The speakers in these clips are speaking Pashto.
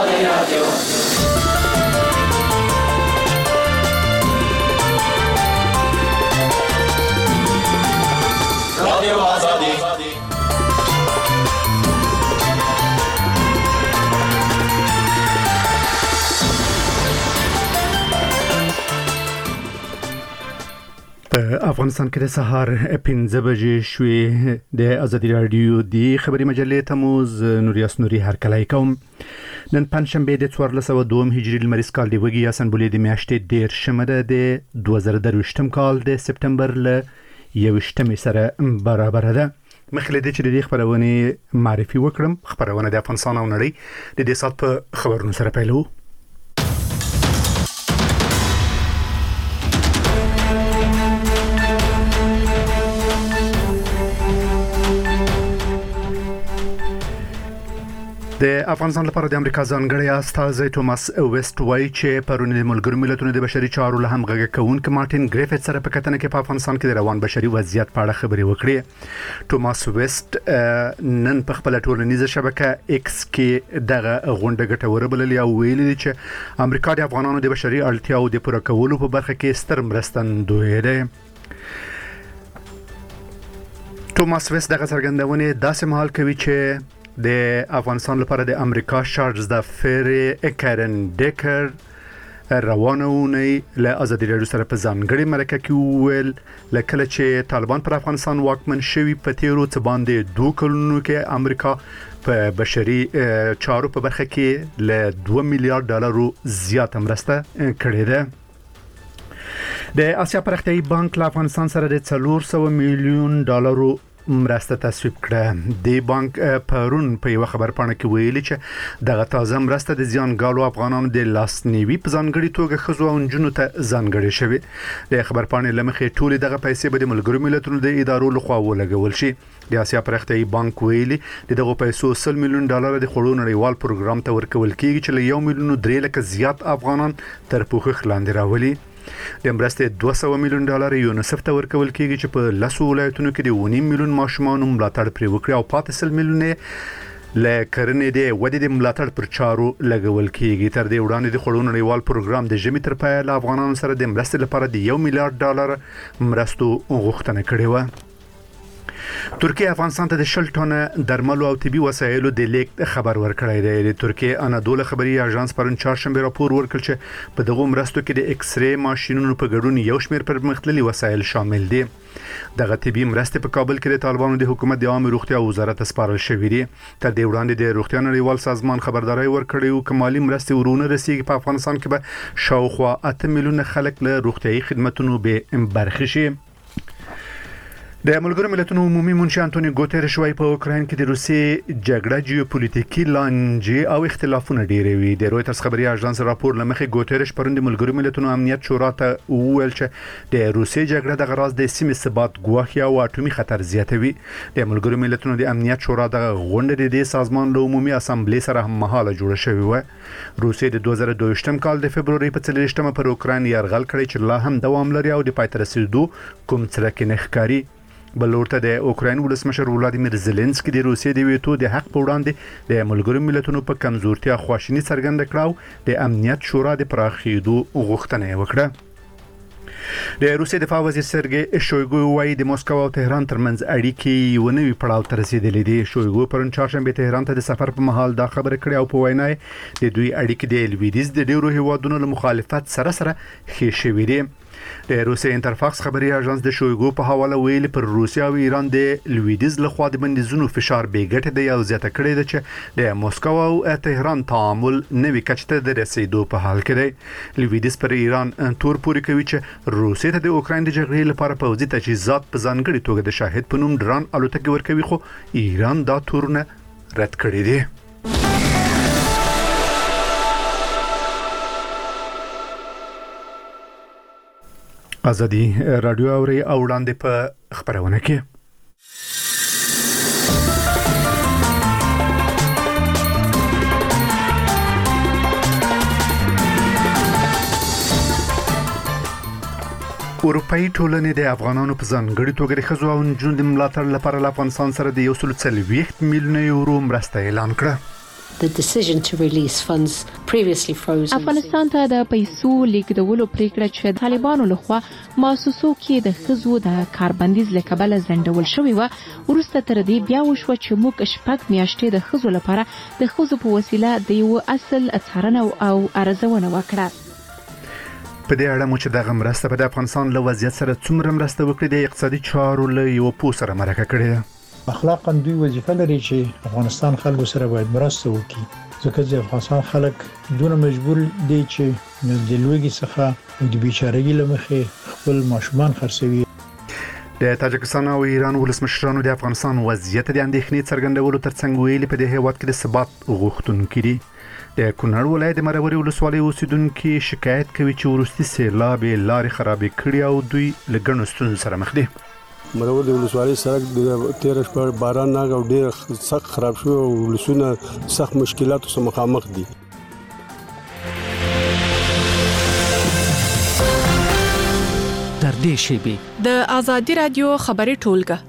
افغانستان کې د سهار 15 بجې شوې د ازادي رادیو د خبري مجلې تموز نوریاس نوري هرکلای کوم نن پنځشنبه د 1402 هجری لمریز کال دی وګي اسن بولې د میاشتې ډیر شمره د 2023 کال د سپتمبر ل 21 سره برابر ده. مخکې د چې د خبرونه معرفي وکړم. خبرونه د افغانستان او نړۍ د دې سات په خبرونو سره پیلو. د افغانستان لپاره د امریکا ځانګړی استازی توماس ویسټ وایي چې پرون د ملګرو ملتونو د بشري چارو له همغږي کوونکي مارټین ګریفټ سره په کتنه کې په افغانستان کې د روان بشري وضعیت په اړه خبرې وکړې. توماس ویسټ نن په خپل ټولنیزه شبکه ایکس کې دغه غونډه ګټوره بللې او ویلي چې امریکا د افغانانو د بشري اړتیاو د پوره کولو په برخه کې ستر مرستندوی دی. توماس ویسټ دغه څرګندونه داسې مهال کوي چې د افغانستان لپاره د امریکا شارلز د فری کارن ډیکر روانونی له ازادي رادیو سره په ځانګړي مرکه کې ویل لکه چې طالبان پر افغانستان واکمن شوي په تیرو څه باندې 2 کلونو کې امریکا په بشري چارو په برخه کې له 2 میلیارډ ډالر زیات مرسته کړې ده. د آسیا پرختیايي بانک له افغانستان سره د 400 میلیون ډالر مرسته تصویب کړه. د بانک پرون په یو خبر پاڼه کې ویلي چې دغه تازه مرسته د زیانګالو افغانانو د لاسنیوي په ځانګړي توګه خزو او نجونو ته ځانګړي شوی. د خبر پاڼې لمخې ټول دغه پیسې به د ملګرو ملتونو د ادارو لخوا ولګول شي. د آسیا پرختیايي بانک ویلي دغه پیسو 100 میلیون ډالر د خړو نړیوال پروګرام ته ورکول کیږي چې له 1 میلیون 3 لک زیات افغانان تر پوښښ لاندې راولي. د مرستې 200 میلیون ډالر یونیسف ته ورکول کیږي چې په 10 ولایتونو کې د 1 میلیون ماشومان ملاتړ پرې وکړي او 5 میلیون لکرنې د ودې د ملاتړ پر چارو لګول کیږي. تر دې وړاندې د خړو نړیوال پروګرام د جمی تر پای له افغانانو سره د مرستې لپاره د 1 میلیارډ ډالر مرستو غوښتنه کړې و. ترکیه افغانستان ته د 10 ټنه درملو او طبي وسایلو د لیک خبر ورکړی دی. د ترکیه انادول خبري اژانس پرون چهارشنبه راپور ورکړ چې په دغه مرستو کې د ایکس ری ماشينونو په ګډون یو شمېر پرمختللي وسایل شامل دي. دغه طبي مرستې په کابل کې د طالبانو د حکومت د عامه روغتیا وزارت سپارل شوې دي. تر دې وړاندې د روغتیا نړیوال سازمان خبرداري ورکړې او کمالي مرستې ورونه رسیدي. په افغانستان کې به شاوخوا 8 میلیونه خلک له روغتيایي خدماتو به برخه شي. د ملګرو ملتونو عمومي منشي انټونی ګوتيرش وايي په اوکراین کې د روسي جګړه جیوپولیټیکي لانجې او اختلافونه ډېروي. د رويټرز خبري اژانس راپور لمخې ګوتيرش پرون د ملګرو ملتونو امنیت شورا ته وویل چې د روسي جګړه د غراض د سیمې ثبات ګواښي او اټومي خطر زیاتوي. د ملګرو ملتونو د امنیت شورا د غونډې د سازمان له عمومي اسامبلې سره هم مهاله جوړه شوې و. روسي د 2022 کال د فبرवरी په 30 پر اوکراین یرغل کړی چې لا هم دوام لري او د پای ته رسیدو کوم څرک نه ښکاري. بل ورته د اوکراین ولسمشر ولادیمیر زيلنسکي د روسیې د ویټو د حق په وړاندې د ملګرو ملتونو په کمزورتیا خواشینی څرګنده کړه د امنیت شورا د پراخېدو غوښتنه وکړه. د روسیې دفاع وزیر سرګي شویګو وايي د مسکو او تهران ترمنځ اړیکې یو نوې پړاو ته رسیدلې دي. شویګو پرون چهارشنبه تهران ته د سفر په مهال دا خبره کړې او په وینا د دوی اړیکې د لویدیز د ډیرو هیوادونو له مخالفت سره ښې شوې دي. د روسي انټرفاکس خبري اژانس د شویګو په حواله ویلي پر روسیا او ایران د لویدیز لخوا د بندیزونو فشار بیګټ دی او زیاته کړی دی چې د مسکو او تهران تعامل نوې کچته د رسیدو په حال کې دی. لویدیز پر ایران تور پوري کوي چې روسي ته د اوکراین د جګړې لپاره پوځي تجهیزات په ځانګړي توګه د شاهد په نوم ډرون الوتکې ورکوي خو ایران دا تورونه رد کړی دی. ازادي رادیو اوري او وړاندې په خبرونه کې اروپאי ټولنې د افغانانو په ځانګړي توګه د خزو او نجونو د ملاتړ لپاره له افغانستان سره د 140 میلیون یورو مرسته اعلان کړه. افغانستان ته د پیسو لیږدولو پریکړه چې طالبانو لخوا مؤسسو کې د خزو د کاربندیز لکبل زندول شوی و ورسته تر دې بیا وشو چې موږ شپږ میاشتې د خزو لپاره د خزو په وسیله د یو اصل څارنه او ارزونه وکړه. په دې اړه مو چې دغه مرسته په افغانستان له وضعیت سره څومره مرسته وکړي د اقتصادي چارو له یو پوسره مرکه کړې ده. اخلاقاً دوی وظیفه لري چې افغانستان خلکو سره باید مرسته وکړي ځکه چې افغانستان خلک دونه مجبور دي چې د لوګي څخه د بیچارهګي لمخې خپل ماشومان خرڅوي. د تاجکستان او ایران ولسمشرانو د افغانستان وضعیت د اندېښنې څرګندولو ترڅنګ ویلي په دې هیواد کې د ثبات غوښتونکي دي. د کونړ ولایت د مروري ولسوالۍ اوسیدونکو شکایت کوي چې ورستي سیلاب لارې خرابې کړي او دوی له ګڼو ستونزو سره مخ دي. مروري ولسوالۍ سړک د 13 شپه باران نه او ډېر سخت خراب شو او ولسونه سخت مشکلاتو سره مخامخ دي. تر دې شیبې د آزادي رادیو خبري ټولګه.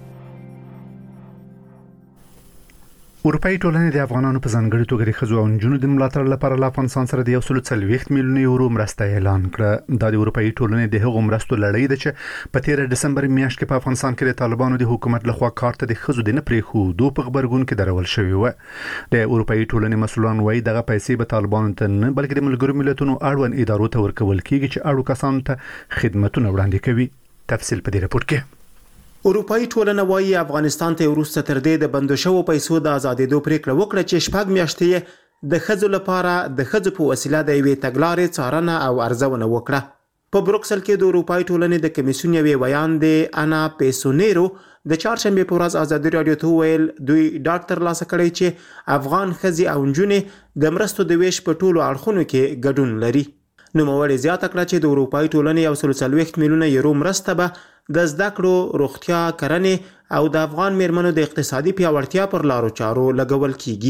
اروپאי ټولنې د افغانانو په ځانګړي توګه د ښځو او نجونو د ملاتړ لپاره له افغانستان سره د 140 میلیون یورو مرسته اعلان کړه. دا د اروپאי ټولنې د هغو مرستو لړۍ ده چې په 13 دسمبر میاشت کې په افغانستان کې د طالبانو د حکومت لخوا کار ته د ښځو د نه پریښودو په خبرګون کې درول شوی و. د اروپאי ټولنې مسؤلان وایي دغه پیسې به طالبانو ته نه بلکې د ملګرو ملتونو اړوند ادارو ته ورکول کیږي چې اړو کسانو ته خدماتونه وړاندې کوي. تفصیل په دې راپور کې. اروپאי ټولنه وايي افغانستان ته ورسته تر دې د بندو شوو پیسو د آزادېدو پریکړه وکړه چې شپږ میاشتې د خځو لپاره د خځو په وسیله د یوې تګلارې څارنه او ارزونه وکړه. په بروکسل کې د اروپאי ټولنې د کمیسیون یوې ویان د انا پیسونیرو د چهارشنبه په ورځ آزادي رادیو ته ویل دوی ډاکټر لاسه کړی چې افغان خځې او نجونې د مرستو د ویش په ټولو اړخونو کې ګډون لري. نوموړي زیاته کړه چې د اروپאי ټولنې 140 میلیونه یورو مرسته به د زده کړو، روغتیا، کرنې او د افغان میرمنو د اقتصادي پیاوړتیا پر لارو چارو لګول کیږي.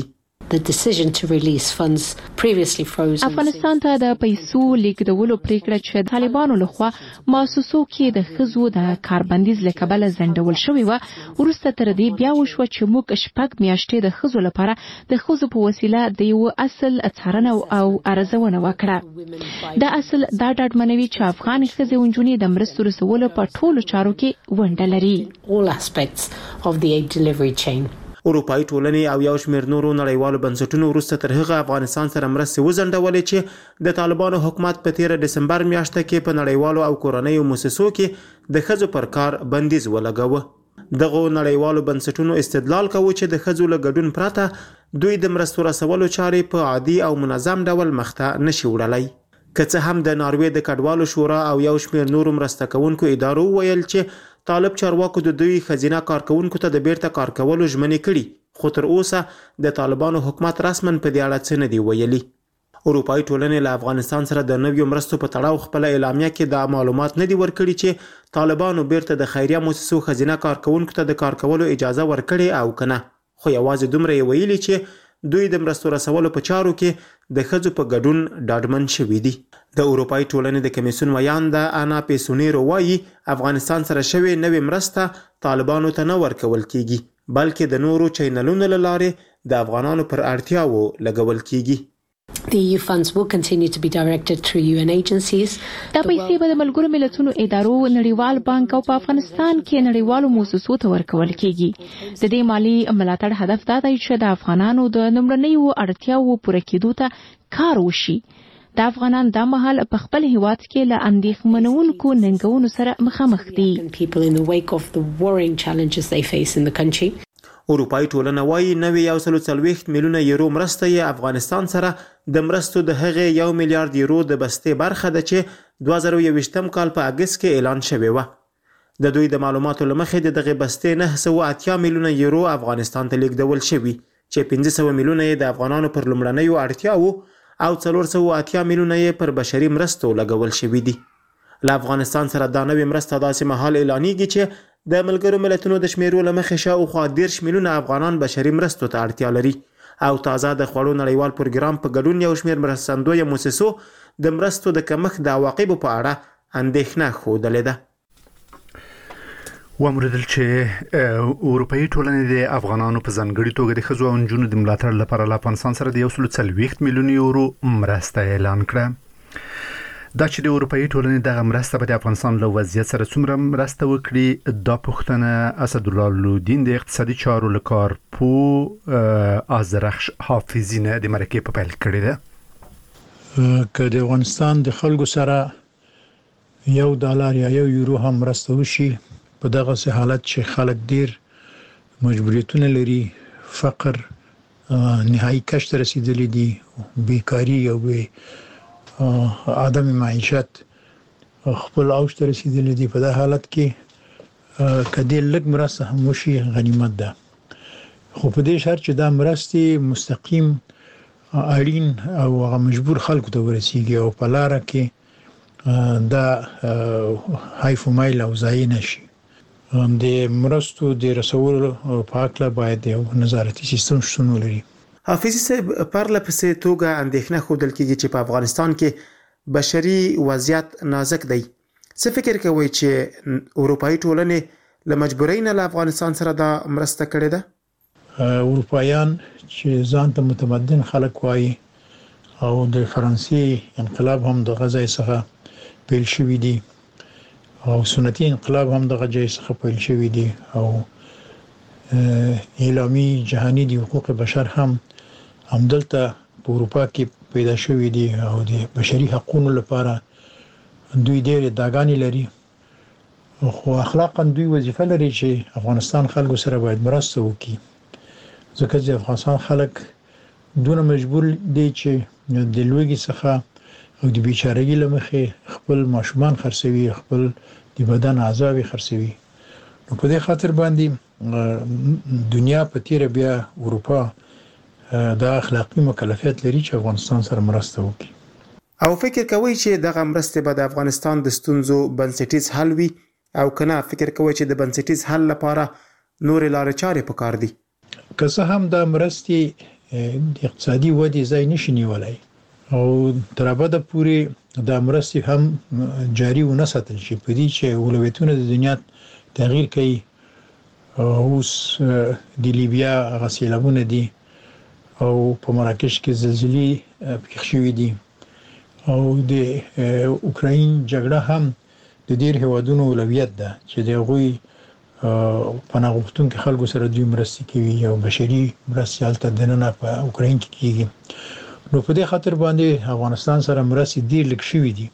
افغانستان ته د پیسو لیږدولو پریکړه چې طالبانو لخوا مؤسسو کې د خزو د کاربندیز لکبل زندول شوی و ورسته تر دې بیا وشو چې موږ شپږ میاشتې د خزو لپاره د خزو په وسیله د یو اصل څارنه او ارزونه وکړه. دا اصل دا ډاډمنوي چې افغان خزې او نجونې د مرستو رسولو په ټولو چارو کې ونډه لري. اروپאי ټولنې او یو شمېر نورو نړیوالو بنسټونو وروسته تر هغه افغانستان سره مرستې وځنډولې چې د طالبانو حکومت په 13 دسمبر میاشت کې په نړیوالو او کورنیو مؤسسو کې د ښځو پر کار بندیز ولګاوه. دغه نړیوالو بنسټونو استدلال کوي چې د ښځو له ګډون پرته دوی د مرستو رسولو چارې په عادي او منظم ډول مخته نشي وړلای. که څه هم د ناروې د کډوالو شورا او یو شمېر نورو مرسته کوونکو ادارو ویل چې طالب چارواکو د دوی خزینه کارکونکو ته د بیرته کار کولو ژمنې کړي، خو تر اوسه د طالبانو حکومت رسماً په دې اړه څه نه دی ویلي. اروپאי ټولنې له افغانستان سره د نویو مرستو په تړاو خپل اعلامیه کې دا معلومات نه دی ورکړي چې طالبانو بیرته د خیریه مؤسسو خزینه کارکونکو ته د کار کولو اجازه ورکړي او کنه، خو یوازې دومره یې ویلي چې دوی د مرستو رسولو په چارو کې د ښځو په ګډون ډاډمن شوي دي. د اروپאי ټولنې د کمیسیون ویان د انا پیسونیرو وایي افغانستان سره شوی نوې مرسته طالبانو ته نه ورکول کیږي بلکې د نورو چینلونو له لارې د افغانانو پر اړتیاو لګول کیږي. دا پیسې به د ملګرو ملتونو ادارو، نړیوال بانک او په افغانستان کې نړیوالو مؤسسو ته ورکول کیږي. د دې مالی ملاتړ هدف دا دی چې د افغانانو د لومړنیو اړتیاوو پوره کېدو ته کار وشي. د افغانان دا مهال په خپل هیواد کې له اندېښمنونکو ننګونو سره مخامخ دي. اروپאי ټولنه وايي 140 میلیونه یورو مرسته یې افغانستان سره د مرستو د هغې 1 میلیارډ یورو د بستې برخه ده چې 2021 کال په اگست کې اعلان شوی و. د دوی د معلوماتو له مخې د دغه بستې 980 میلیونه یورو افغانستان ته لیږدول شوي چې 500 میلیونه یې د افغانانو پر لومړنیو اړتیاوو او 480 میلیونه یې پر بشري مرستو لګول شوي دي. له افغانستان سره دا نوې مرسته داسې مهال اعلانېږي چې د ملګرو ملتونو د شمیرو له مخې شاوخوا 10 میلیونه افغانان بشري مرستو ته اړتیا لري او تازه د خوړو نړیوال پروګرام په ګډون یو شمېر مرستندویه مؤسسو د مرستو د کمښت د عواقبو په اړه اندېښنه ښودلې ده. ومردل چې اروپאי ټولنې د افغانانو په ځانګړي توګه د خزو او نجونو د ملاتړ لپاره له افغانستان سره د 140 میلیون یورو مرسته اعلان کړه. دا چې د اروپאי ټولنې دغه مرسته به د افغانستان له وضعیت سره څومره مرسته وکړي، دا پوښتنه اسدالله لودین د اقتصادي چارو لکارپو آذرخش حافظی نه د مرکې په پیل کړی ده. که د افغانستان د خلکو سره $1 یا €1 هم مرسته وشي، په دغه حالت چې خلک ډیر مجبوریتونه لري، فقر نهایی کش ته رسیدلی دي، بیکاری او عدم معیشت خپل اوج ته رسیدلی دي، په دغه حالت کې کدی لږ مرسته هم وشي غنیمت ده. خو په دې شرط چې دا مرستې مستقیم اړین او مجبور خلکو ته ورسیږي او په لار کې دا حیف مایل او ضایع نشي. د مرستو د رسولو په اړه باید یو نظارتي سیستم شتون ولري. حافظي صاحب، پرله پسې توګه اندېښنه ښودل کېږي چې په افغانستان کې بشري وضعیت نازک دی. څه فکر کوئ چې اروپאי ټولنې له مجبورۍ نه له افغانستان سره دا مرسته کړې ده؟ اروپایان چې ځان ته متمدن خلک وایي او د فرانسې انقلاب هم د غزا څخه پیل شوی دی او سنتي انقلاب هم دغه ځای څخه پیل شوی دی او اعلامی جهانی د حقوق بشر هم همدلته په اروپا کې پیدا شوی دی او د بشري حقوقو لپاره دوی ډېر داګانی لري. خو اخلاقا دوی وظیفه لري چې افغانستان خلکو سره باید مرسته وکړي، ځکه چې افغانستان خلک دونه مجبور دي چې د لوږې څخه او د بیچارهګۍ لمخې خپل ماشومان خرڅوي، خپل د بدن اعضاء خرڅوي. نو په دې خاطر باندې دنیا په تیر بیا اروپا د اخلاقی مکلفیت لري چې افغانستان سره مرسته وکړي. او فکر کوي چې دغه مرسته به د افغانستان د ستونزو بنسټیز حل وي او کنه فکر کوي چې د بنسټیز حل لپاره نور لارې چارې پکار دي؟ که څه هم د مرستې د اقتصادي ودې ځای نشي نیولای او تر ابده پورې د مرستې هم جاری و نه ساتل شي، په دې چې اولویتونه د دنیا تغییر کوي. اوس د لیبیا غسیلابونه دي او په مراکش کې زلزلې پیښ شوې دي او د اوکراین جګړه هم د ډېر هیوادونو اولویت ده چې د غوي پناه غوښتونکو خلکو سره دوی مرستې کوي او بشري مرستې هلته دننه په اوکراین کې کیږي. نو په دې خاطر باندې افغانستان سره مرستې ډېر لږ شوې دي.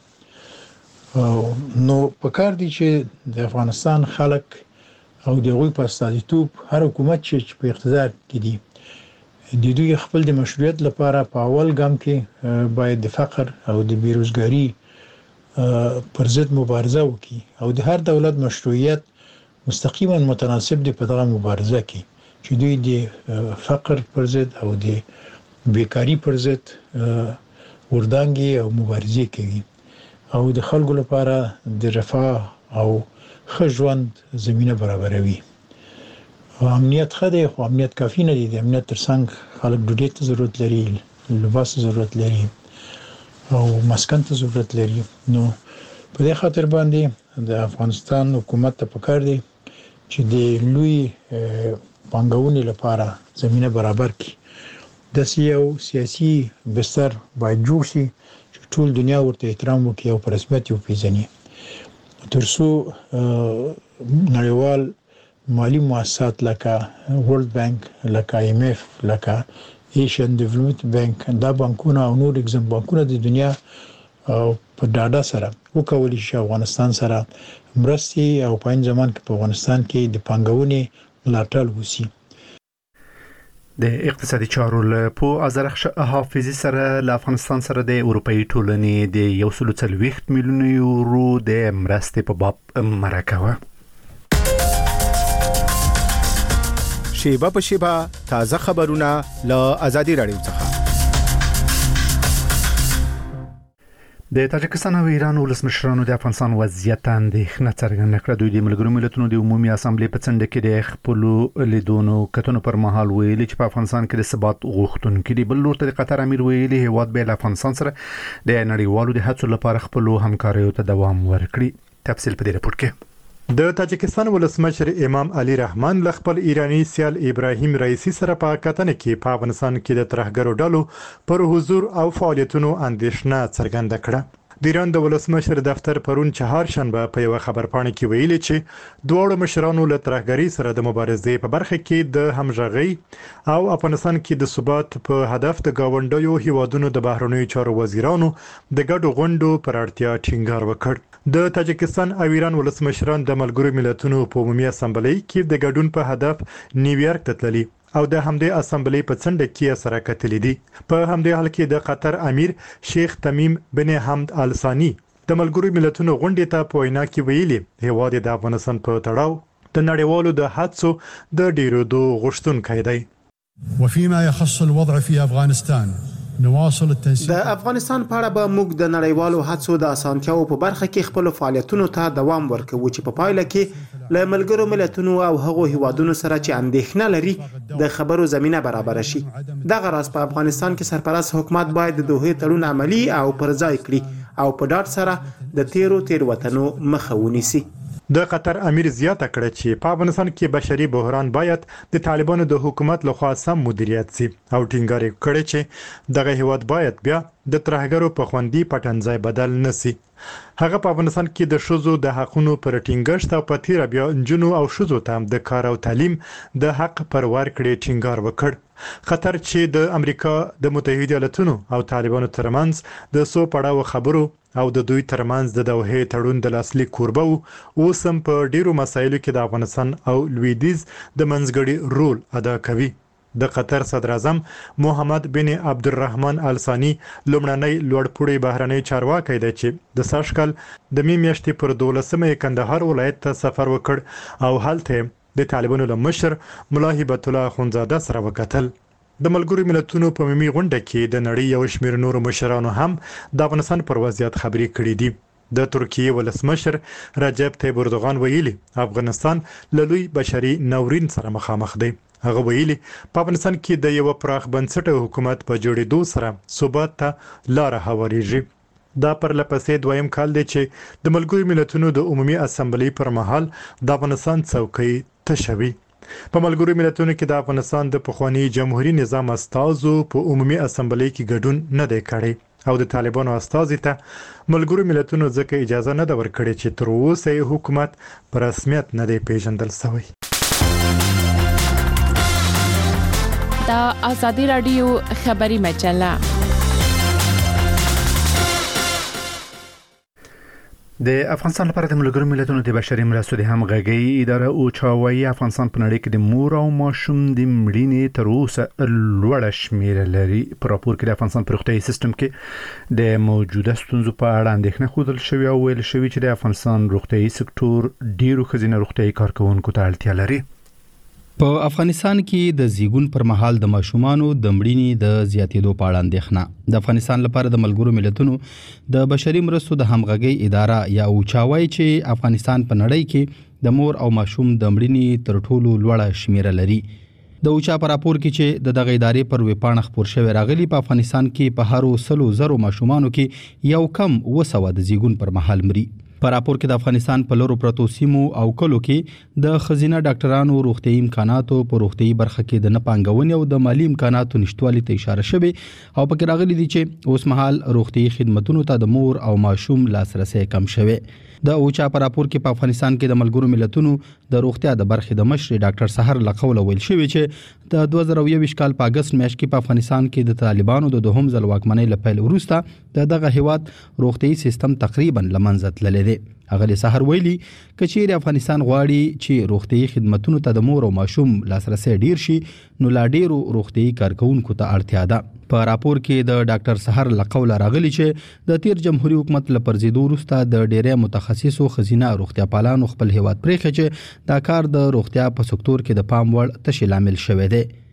نو په کار دي چې د افغانستان خلک او د غوي په استازیتوب هر حکومت چې په اقتدار کې دي د دوی خپل د مشروعیت لپاره په اول ګام کې باید د فقر او د بیروزګاری پر ضد مبارزه وکړي او د هر دولت مشروعیت مستقیما متناسب دی په دغه مبارزه کې چې دوی د فقر پر ضد او د بیکاری پر ضد وردانګي او مبارزه کوي او د خلکو لپاره د رفاه او ښه ژوند زمينه برابروي. امنیت خدای خو امنیت کافی نه دی. د امنیت ترڅنګ خلک ډوډۍ ته ضرورت لري، لباس ضرورت لري او مسکن ته ضرورت لري. نو په دې خاطر باندې د افغانستان حکومت ته پکار دی چې د لوی پانګونې لپاره زمينه برابر کړي. د یو سیاسي بستر باید جوړ شي چې ټول دنیا ورته احترام وکړي او په رسمیت یې وپیژني، ترڅو نړیوال مالی مؤسسات لکه ورلد بانک، لکه IMF، لکه ایشین ډیولپمنٹ بانک، دا بانکونه او نور اگزم بانکونه د دنیا په ډاډه سره وکولای شي افغانستان سره مرستې او په ځمان کې په افغانستان کې د پانګونې ملاتړ وشي. د اقتصادي چارو په آذرخش حافظی سره له افغانستان سره د اروپאי ټولنې د 140 میلیون یورو د مرستې په باب مرکه وه. شیبه په شیبه تازه خبرونه له آزادي رادیو څخه. د تاجکستان او ایران ولسمشرانو د افغانستان وضعیت اندېښنه څرګنده کړه. دوی د ملګرو ملتونو د عمومي اسامبلې په څنډه کې د خپل لیدونو کتنو پر مهال ویلي چې په افغانستان کې د ثبات غوښتونکي دي. بل لورته د قطر امیر ویلي هیواد به له افغانستان سره د نړیوالو د هڅو لپاره خپل همکاریو ته دوام ورکړي. تفصیل په دې راپور کې. د تاجکستان ولسمشر امام علي رحمان ل خپل ایرانی سیال ابراهیم رئیسی سره په کتنه کې په افغانستان کې د ترهګرو ډلو پر حضور او فعالیتونو اندیشنه څرګنده کړه. د ایران د ولسمشر دفتر پرون چهارشنبه په یو خبرپاڼه کې ویلي چې دوه مشرانو له ترهګری سره د مبارزې په برخه کې د همغږي او افغانستان کې د ثبات په هدف د گاونډیو هیوادونو د بهرنیو چارو وزیرانو د ګډو غونډو پر اړتیا ټینګار وکړ. د تاجکستان او ایران ولسمشران د ملګرو ملتونو په عمومي اسامبلې کې د ګډون په هدف نیویارک ته تللي او د همدې اسامبلې په څنډه کې سره کتلې دي. په همدې حال کې د قطر امیر شیخ تمیم بن حمد آل ثانی د ملګرو ملتونو غونډې ته په وینا کې ویلي هیواد د افغانستان په تړاو د نړیوالو د حادثو د ډیرودو غوښتونکی دی. وفيما يخص الوضع في افغانستان نواصل التنسيق. د افغانستان په اړه به موږ د نړیوالو هڅو د اسانتیاو په برخه کې خپل فعالیتونو ته دوام ورکوو چې په پایله کې له ملګرو ملتونو او هغو هیوادونو سره چې اندېښنه لري د خبرو زمينه برابر شي. دغه راز په افغانستان کې سرپرست حکومت باید د دوه تړون عملی او پر ځای کړي او په ډاډ سره د تیروتنو مخه ونیسي. د قطر امیر زیاته کړه چې په افغانستان کې بشري بحران باید د طالبانو د حکومت لخوا سم مدیریت شي او ټینګار کړي چې دغه هیواد باید بیا د ترهګرو په خوندي پټنځای بدل نشي. هغه په افغانستان کې د شوزو د حقونو پر ټینګښت او په تیر بیا جنو او شوزو ته د کار او تعلیم د حق پر ورکړې ټینګار وکړ. قطر چې د امریکا د متحده ایالاتونو او طالبانو ترمنځ د سو پړاو خبرو او د دوی ترمنځ د دوه تړون د لاسلیک کوربه او سم په ډیرو مسایلو کې د افغانستان او لویدیز د منځګړي رول ادا کوي. د قطر صدر اعظم محمد بن عبدالرحمن آل ثانی لومړنی لوړپوړی بهرنی چارواکي دی چې د ساشکل د میاشتې پر 12مه کندهار ولایت ته سفر وکړ او هلته د طالبانو له مشر ملا هبت الله اخونزاده سره وکتل. د ملګرو ملتونو په ملي غونډه کې د نړۍ یو شمېر نورو مشرانو هم د افغانستان پر وضعیت خبرې کړې دي. د ترکیه ولسمشر رجب طیب اردوغان ویلي افغانستان له لوی بشري ناورین سره مخامخ دی. هغه ویلي په افغانستان کې د یو پراخ بنسټه حکومت په جوړېدو سره ثبات ته لار هوارېږي. دا پر لپسې دویم کال دی چې د ملګرو ملتونو د عمومي اسامبلې پر مهال د افغانستان څوکۍ تشوي. په ملګرو ملتونو کې د افغانستان د پخوانی جمهوریت نظام استازو په عمومي اسامبلې کې ګډون نه دی کړی او د طالبانو استازي ته ملګرو ملتونو ځکه اجازه نه ده ورکړې چې تر اوسه حکومت په رسمیت نه دی پیژندل شوی. دا آزادی رادیو خبری مجله. د افغانستان لپاره د ملګرو ملتونو د بشري مرستو د همغږي اداره او چاوي افغانستان په نړۍ کې د مور او ماشوم د مړینې تر اوسه لوړ شمېر لري. په راپور کې د افغانستان په روغتیايي سیستم کې د موجوده ستونزو په اړه اندېښنه ښودل شوې او ویل شوې چې د افغانستان روغتیايي سکتور ډیرو ښځینه روغتیايي کارکونکو ته اړتیا لري. په افغانستان کې د زیږون پر مهال د ماشومانو د مړینې د زیاتېدو په اړه اندېښنه. د افغانستان لپاره د ملګرو ملتونو د بشري مرستو د همغږي اداره یا اوچاوي چې افغانستان په نړۍ کې د مور او ماشوم د مړینې تر ټولو لوړه شمیره لري. د اوچا په راپور کې چې د دغه ادارې پر ویبپاڼه خپور شوی راغلی په افغانستان کې په هر 100,000 ماشومانو کې یو کم 200 د زیږون پر مهال مري. په راپور کې د افغانستان په لورو پرتو سیمو او کلو کې د خزینه ډاکټرانو روغتيایي امکاناتو په روغتيایي برخه کې د نه پانګونې او د مالی امکاناتو نشټوالي ته اشاره شوی او پکې راغلي دي چې اوس مهال روغتيایي خدماتو ته د مور او ماشوم لاسرسي کم شوی. د اوچا په راپور کې په افغانستان کې د ملګرو ملتونو د روغتیا د برخې د مشر ډاکټر سحر لقول ویل شوی چې د 2021 کال په اگست میاشت کې په افغانستان کې د طالبانو د دوهم ځل واکمنۍ لپاره وروسته دغه هیواد روغتيایي سیستم تقریبا لمنځه تللی دی. اغلی سحر ویلي کچیر افغانستان غواړي چې روغتيایي خدماتو ته د مور او ماشوم لاسرسي ډیر شي نو لا ډیرو روغتيایي کارکونکو ته اړتیا ده. په راپور کې د ډاکټر سحر لقول راغلی چې د تیر جمهوریت حکومت لپرزیدو وروسته د ډیری متخصصو خزینه روغتیا پالانو خپل هیواد پرېخه چې دا کار د روغتیا په سکتور کې د پام وړ تشکیل عامل شوی دی.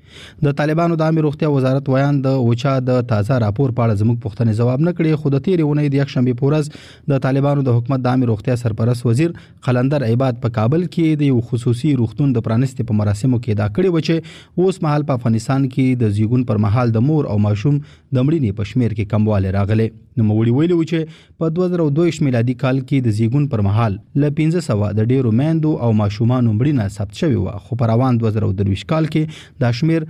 د طالبانو د عامه روغتیا وزارت ویان د اوچا د تازه راپور په اړه زموږ پوښتنې جواب نه کړي، خو د تیرې اونۍ د یکشنبه په ورځ د طالبانو د حکومت د عامه روغتیا سرپرست وزیر قلندر عباد په کابل کې د یو خصوصي روغتون د پرانستې په مراسمو کې دا کړی و چې اوس مهال په افغانستان کې د زیږون پر مهال د مور او ماشوم د مړینې په شمیر کې کموالی راغلی. نو موړي ویلي و چې په 2022 میلادي کال کې د زیږون پر مهال ل 1500 د ډیرو میندو او ماشومانو مړینه ثبت شوې و، خو په روان 2023 کال کې دا شمیر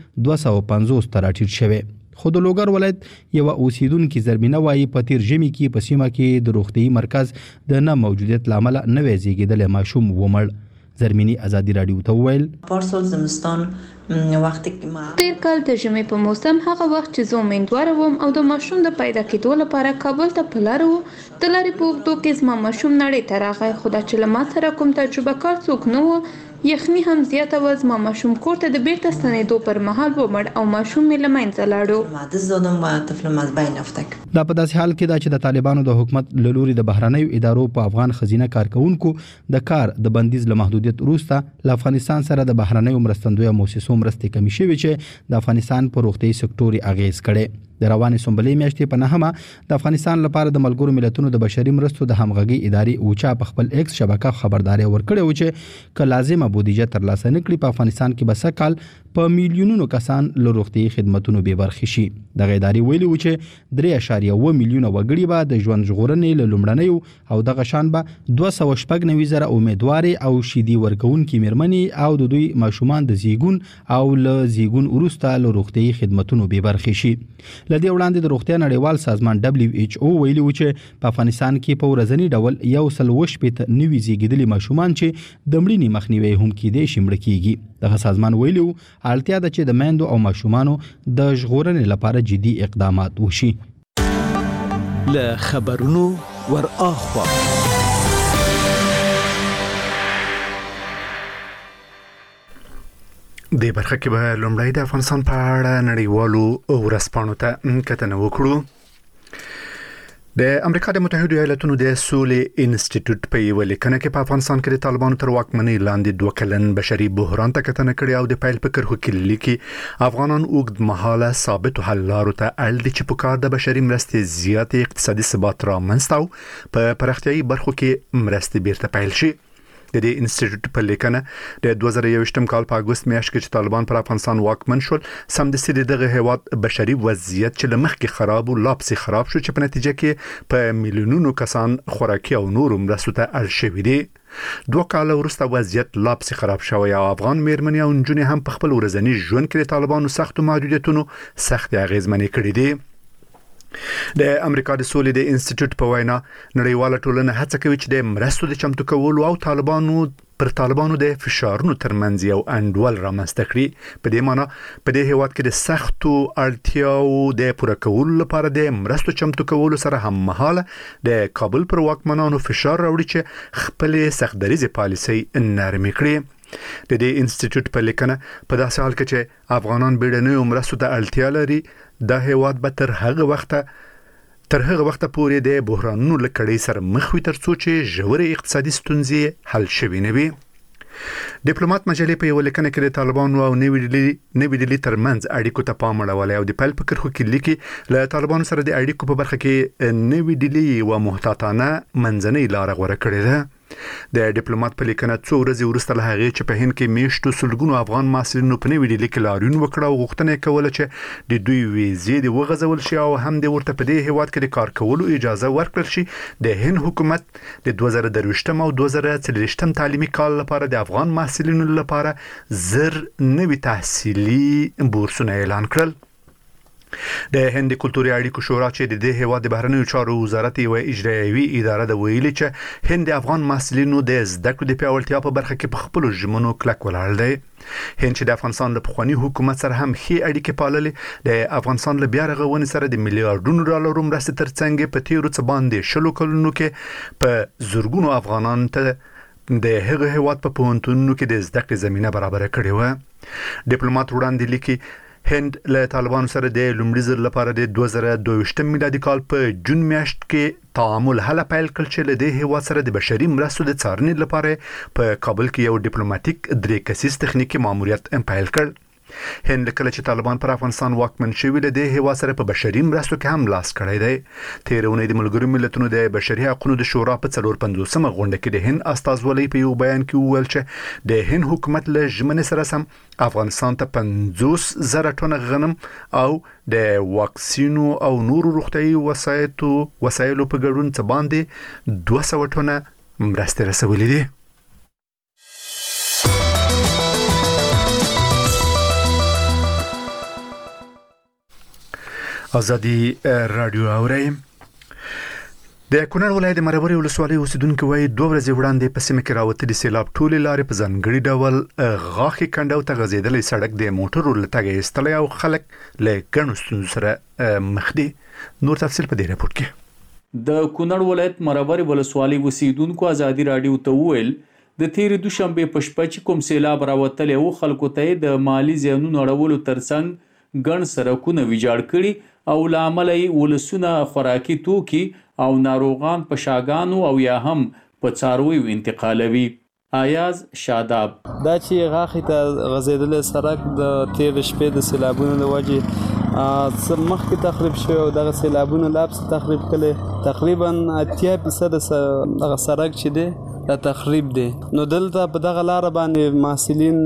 250 ته راټیټ شوی. خو د لوګر ولایت یو اوسیدونکو زربینه وایي په تیر ژمي کې په سیمه کې د روغتيي مرکز د نه موجودیت لامل نه وزيږیدل ماشوم ومړ. زرمینی ازادي رادیو ته ویل پارسال زمستان وقتی که ما تیر کال د ژمي په موسم هغه وخت چې زه امیندواره وم او د ماشوم د پیدا کېدو لپاره کابل ته په لاره وم، د لارې په اوږدو کې زما ماشوم نړۍ ته راغی، خو دا چې له ما سره کوم تجربه کار څوک نه و. یخني هم زیاته و، زما ماشوم کور ته د بیرته ستنېدو پر مهال ومړ او ماشوم مې له منځه لاړو. مادز زادم و طفلم از بین افتک. دا په داسې حال کې دا چې د طالبانو د حکومت له لوري د بهرنیو ادارو په افغان خزینه کارکونکو د کار د بندیز له محدودیت وروسته له افغانستان سره د بهرنیو مرستندویه مؤسسو مرستې کمی شوې چې د افغانستان په روغتي سکتور اغیز کړي. د روانې سنبلې میاشتې په نهمه د افغانستان لپاره د ملګرو ملتونو د بشري مرستو د همغږي ادارې اوچا په خپل ایکس شبکه خبرداري ورکړې و چې ک لازمه بودیجه ترلاسه نکړي په افغانستان کې به سکهال په میلیونونو کسان له روغتي خدماتونو بې برخې شي. د غیداري ویلي و چې 3.1 میلیونه وګړي به د ژوند ژغورنې له لومړنیو او د غشان به 290,000 امیدواري او شیدي ورکوونکي میرمنې او د دوی ماشومان د زیږون او له زیږون وروسته له روغتي خدماتونو بې برخې شي. لدې وړاندې د روغتیا نړیوال سازمان WHO ویلي و چې په افغانستان کې په ورځنی ډول 120 نوي زیږیدلي ماشومان چې د مړینې مخنیوي هم کېدای شي مړه کیږي. دغه سازمان ویلي و اړتیا ده چې د میندو او ماشومانو د ژغورنې لپاره جدي اقدامات وشي. له خبرونو ور اخوا د برخه کې به لومړی د افغانستان په اړه نړیوالو ورځپاڼو ته کتنه وکړو. د امریکا د متحده ایالاتونو د سولې انسټیټیوټ په یو لیکنه کې په افغانستان کې د طالبانو تر واکمنۍ لاندې 2 کلن بشري بحران ته کتنه کړې او د پیل فکر وکړي کې افغانان اوږد مهاله ثابت حل لارو ته اړ دي چې په کار د بشري مرستې زیات اقتصادي ثبات رامنځته او په پراختیايي برخو کې مرستې بیرته پیل شي. د دې انسټیټیوټ په لیکنه د 2021 کال په اگست میاشت کې چې طالبان پر افغانستان واکمن شول، سمدستي دغه هیواد بشري وضعیت چې لمخکې خراب او لاپسي خراب شو، چې په نتیجه کې په میلیونونو کسان خوراکي او نور مرستو ته اړ شوي دي. 2 کال وروسته وضعیت لاپسي خراب شوی او افغان میرمنې او نجونې هم په خپل ورځني ژوند کې د طالبانو سختو محدودیتونو سخت اغیزمنې کړې دي. د امریکا د سولې د انسټیټیوټ په وینا نړیواله ټولنه هڅه کوي چې د مرستو د چمتو کولو او طالبانو د فشارونو ترمنځ یو انډول رامنځته کړي. په دې معنی په دې هیواد کې د سختو اړتیاو د پوره کولو لپاره د مرستو چمتو کولو سره هم مهاله د کابل پر واکمنانو فشار راوړي چې خپل سختدریزه پالیسي نرمي کړي. د دې انسټیټیوټ په لیکنه په داسې حال کې چې افغانان بیړنیو مرستو ته اړتیا لري، دا هیواد به تر هغه وخت پورې د بحرانونو له کړۍ سره مخ وي ترڅو چې ژورې اقتصادي ستونزې حل شوي نه وي. ډیپلوماټ مجلې په یو لیکنه کې د طالبانو او نوې ډیلي ترمنځ اړیکو ته پام اړولی او د پیل فکر وکړي کې له طالبانو سره د اړیکو په برخه کې نوې ډیلي او محتاطانه منځنۍ لار غوره کړې ده. د ډیپلوماټ په لیکنه څو ورځې وروسته له هغې چې په هند کې میشتو سلګونو افغان محصلینو په نوې ډیلي کې لاریون وکړ او غوښتنه کوله چې د دوی ویزې د وغځول شي او هم د ورته په دې هیواد کې د کار کولو اجازه ورکړل شي. د هند حکومت د 2023 او 2024 تعلیمي کال لپاره د افغان محصلینو لپاره 1000 نوي تحصیلي بورسونه اعلان کړل. د هند کلتوري اړیکو شورا چې د دې هیواد د بهرنیو چارو وزارت یو اجرایوي اداره د ویلي چې هند افغان محصلینو د زده کړو د پیاوړتیا په برخه کې په خپل ژمنو کلک ولاړ دی. هند چې د افغانستان له پخوانی حکومت سره هم ښې اړیکې پاللې، د افغانستان له بیا رغونې سره د میلیارډونو ډالرو مرستې ترڅنګ په تیرو څه باندې 10 کلونو کې په زورګونو افغانان ته د هغه هیواد په پوهنتونونو کې د زده کړې زمينه برابر کړې و. ډیپلوماټ وړاندې لیکي هند له طالبانو سره د لومړي ځل لپاره د 2022 میلادي کال په جون میاشت کې تعامل هله پیل کړ چې له دې هیواد سره د بشري مرستو د څارنې لپاره په کابل کې یو ډیپلوماټیک 3 کسیز تخنیکی ماموریت پیل کړ. هند کله چې طالبان پر افغانستان واکمن شوي له دې هوا سره په بشري مرستو کې هم لاس کړی دی. تیرونه د ملګرو ملتونو د بشري حقوقو د شورا په 450مه غونډه کې د هند استازولۍ په یو بیان کې وویل چې د هند حکومت له ژمنې سره سم افغانستان ته 50,000 ټنه غنم او د واکسینو او نورو روغتیايي وسایلو په ګډون څه باندې 200 ټنه مرستې رسولې دي. ازادي رادیو اوري. د کونړ ولایت د مربري ولسوالۍ اوسیدونکو وایي 2 ورځې وړاندې په سیمه کې راوتلي سیلاب ټولې لارې په ځانګړي ډول غاښي کنډو ته غځېدلې سړک د موټرو له تګ ایستلی او خلک له ګڼو ستونزو سره مخ دي. نور تفصیل په دې راپور کې. د کونړ ولایت مربري ولسوالۍ اوسیدونکو ازادي رادیو ته وویل د تیرې دوشنبه په شپه چې کوم سیلاب راوتلی او خلکو ته د مالی زیانونو اړولو ترڅنګ ګڼ سړکونه ویجاړ کړي او لامل یې ولسونه خوراکي توکي او ناروغان په شاګانو او یا هم په څارویو انتقالوي. آیاز شاداب دا چې غاښي ته غځېدلی سړک د تیر شپې د سیلابونو د وجې مخکې تخریب شوی او دغه سیلابونو لا پسې تخریب کړی. تقریبا 80% دغه سړک چې دی دا تخریب دی. نو دلته په دغه لاره باندې محصلین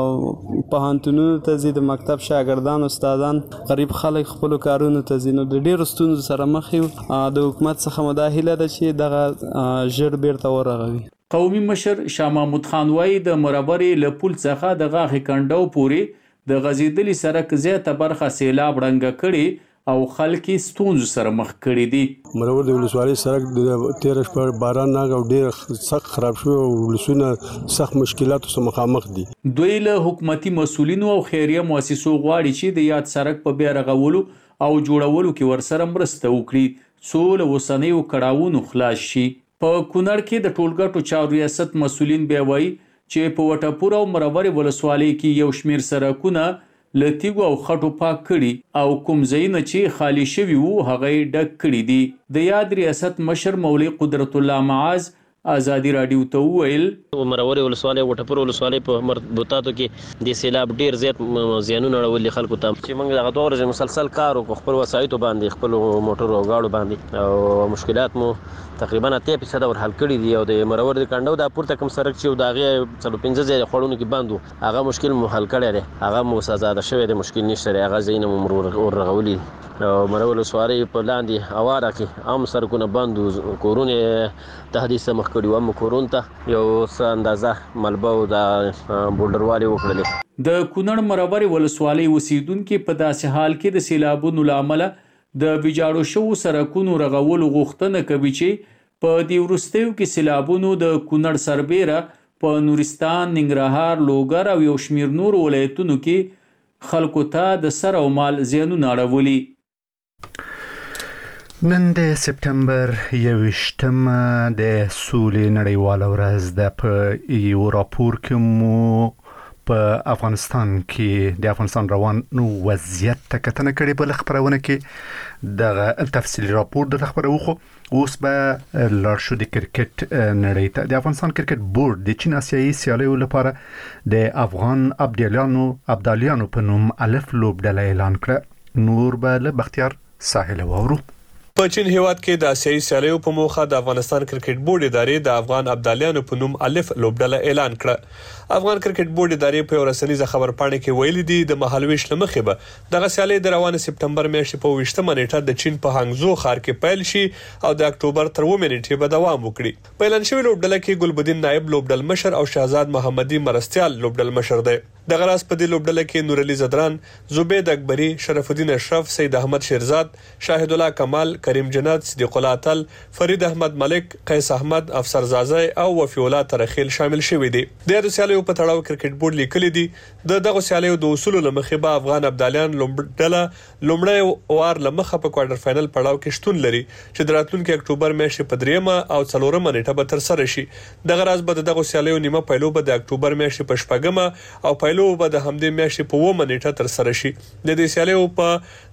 پوهنتونونو ته ځي، د مکتب شاګردان استادان غریب خلک خپلو کارونو ته ځي. نو د ډېرو ستونزو سره مخ یو. د حکومت څخه مو دا هیله ده چې دغه ژر بیرته ورغوي. قومي مشر شاه محمود خان وایي د مربري له پل څخه د غاښي کنډو پورې د غځېدلي سړک زیاته برخه سیلاب ړنګه کړي او خلک ستونزو سره مخ کړي دي. مرور د ولسوالۍ سړک د 13 شپه باران نه او ډېر سخت خراب شو او ولسونه سخت مشکلاتو سره مخامخ دي. دوی له حکومتي مسؤلینو او خیریه مؤسسو غواړي چې د یاد سړک په بیا رغولو او جوړولو کې ورسره مرسته وکړي څو له اوسنیو کړاوونو خلاص شي. په کونړ کې د ټولګټو چارو ریاست مسؤلین بیا وایي چې په وټپور او مربري ولسوالۍ کې یو شمیر سړکونه له تیږو او خټو پاک کړي او کوم ځایونه چې خالی شوي وو هغه یې ډک کړي دي. د یاد ریاست مشر مولوي قدرت الله معاذ ازادي رادیو ته وویل مروري ولسوالۍ وټپور ولسوالۍ په مربوطاتو کې د سیلاب ډیر زیات زیانونه اړولي خلکو ته چې موږ دغه 2 ورځې مسلسل کار وکړو خپل وسایطو باندې خپل موټرو او گاډو باندې او مشکلات مو تقریبا 80% ور حل کړي دي. او د مرور د کندو د پورته کوم سړک چې داغه 15 ځای خړونو کې بندو هغه مشکل مو حل کړی دی. هغه مو سزاده شوی د مشکل نشته. هغه زینه مرور ورغولي او مرور ولسوالۍ په لاندې اواره کې عام سړکونه بندو کورونه تهدید مخ کړي و کورون ته یو څه اندازه ملبه او د بولډروالي وکړل. د کونړ مربري ولسوالۍ اوسیدونکو په داسې حال کې د سیلابونو لامل د ویجاړو شوو سړکونو رغولو غوښتنه کوي چې په دې وروستیو کې سیلابونو د کونړ سربیره په نورستان، ننګرهار، لوګر او یو شمیر نور ولایتونو کې خلکو ته د سر او مال زیانونه اړولي. نن د سپتمبر 21 د سولې نړیواله ورځ ده. په یو راپور کې مو په افغانستان کې د افغانستان روانو وضعیت ته کتنه کړې. بل خبرونه کې د تفصیلي راپور د خبرو خو اوس به لار شو د کرکټ نړۍ ته. د افغانستان کرکټ بورډ د چین آسیایي سیالیو لپاره د افغان ابدالیانو په نوم الف لوبډله اعلان کړه. نور به له بختیار ساحل وورو. په چین هیواد کې د آسیایي سیالیو په موخه د افغانستان کرکټ بورډ ادارې د افغان ابدالیانو په نوم الف لوبډله اعلان کړه. افغان کرکټ بورډ ادارې په ورسنیزه خبرپاڼه کې ویلي دي د مهالويش لمخې به دغه سیالي د روان سپتمبر میاشتې په 20مه نیټه د چین په هانګزو ښار کې پیل شي او د اکتوبر تر 9 نیټې به دوام وکړي. په اعلان شوی لوبډله کې ګلبدین نائب لوبډل مشر او شهزاد محمدي مرستيال لوبډل مشر دی. دغه راس په دې لوبډله کې نور علي زدران، زبید اکبری، شرف الدین اشرف، سید احمد شیرزاد، شاهد الله کمال، کریم جنات، صدیق الله اتل، فرید احمد ملک، قیس احمد، افسر زازی او وفی الله ترخیل شامل شوي دي. د سیالیو په تړاو کرکټ بورډ لیکلي دي دغه سیالیو د اصول لمخې به افغان ابدالیان لوبډله لومړی وار لمخه په کوارټر فائنل پړاو کې شتون لري چې د راتلونکي اکتوبر میاشتې په 3مه او 4مه نیټه به تر سره شي. دغه راز به دغه سیالیو نیمه پایلو به د اکتوبر میاشتې په 4مه او پایلو به د همدې میاشتې په 9مه نیټه تر سره شي. د دې سیالیو په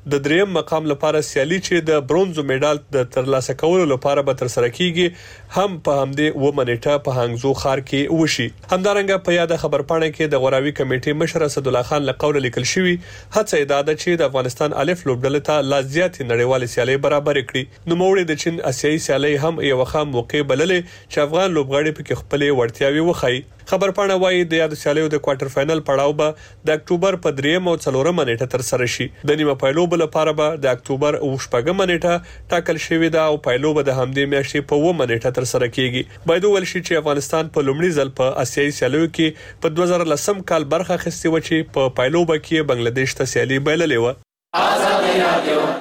د دریم مقام لپاره سیالي چې د برونز میډال د ترلاسه کولو لپاره به تر سره کیږي هم په همدې و منېټه په هانګزو ښار کې وشي. همدارنګه په یاد خبرپاڼه کې د غوراوي کمیټې مشر اسد الله خان له قوله لیکل شوی هڅه دا ده چې د افغانستان الف لوبډلې ته لا زیات نړیوال سیالي برابر کړي. نو موړي د چین اسیایي سیالي هم یو ښه موقع بللې چې افغان لوبغاړي په کې خپل وړتیاوي وخایي. خبرپاڼه وايي د یاد سیالیو د کوارټر فائنل پړاو به د اکتوبر په 3 او 4 منېټه تر سره شي. د نیمه پایلو بل لپاره به د اکتوبر او 8 منېټه ټاکل شوې ده او پایلو به د همدې میاشتې په 9 منېټه تر سره کیږي. باید ول شي چې افغانستان په لومړي ځل په اسیایي سیالیو کې په 2010 کال برخه اخیستې و چې په پایلو به کې بنگلاديش ته سیالي بایللې و.